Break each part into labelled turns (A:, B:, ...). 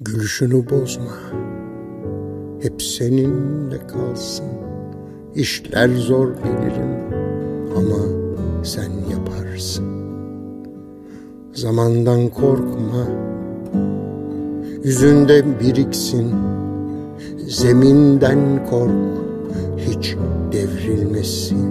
A: Gülüşünü bozma, hep seninle kalsın. İşler zor bilirim ama sen yaparsın. Zamandan korkma, yüzünde biriksin. Zeminden kork, hiç devrilmesin.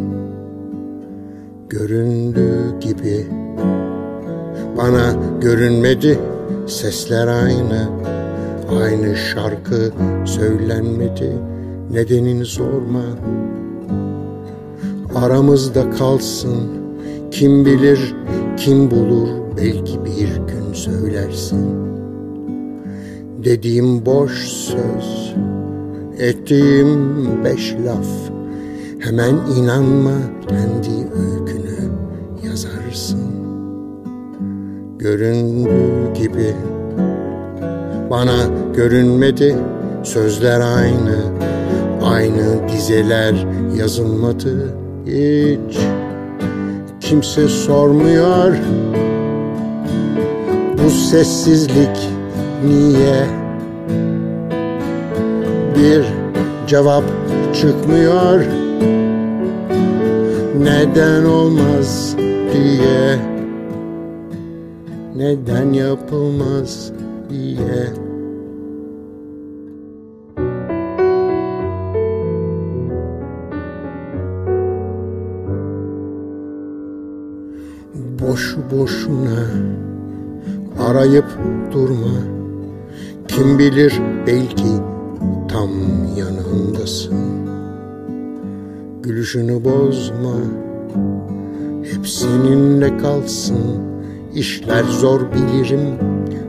A: Göründüğü gibi bana görünmedi. Sesler aynı, aynı şarkı söylenmedi. Nedenini sorma, aramızda kalsın. Kim bilir, kim bulur, belki bir gün söylersin. Dediğim boş söz, ettiğim 5 laf. Hemen inanma, kendi öykünü yazarsın. Göründüğü gibi bana görünmedi. Sözler aynı, aynı dizeler yazılmadı hiç. Kimse sormuyor bu sessizlik niye? Bir cevap çıkmıyor, neden olmaz diye, neden yapılmaz diye. Boşu boşuna arayıp durma. Kim bilir, belki tam yanındasın. Gülüşünü bozma, hep seninle kalsın. İşler zor bilirim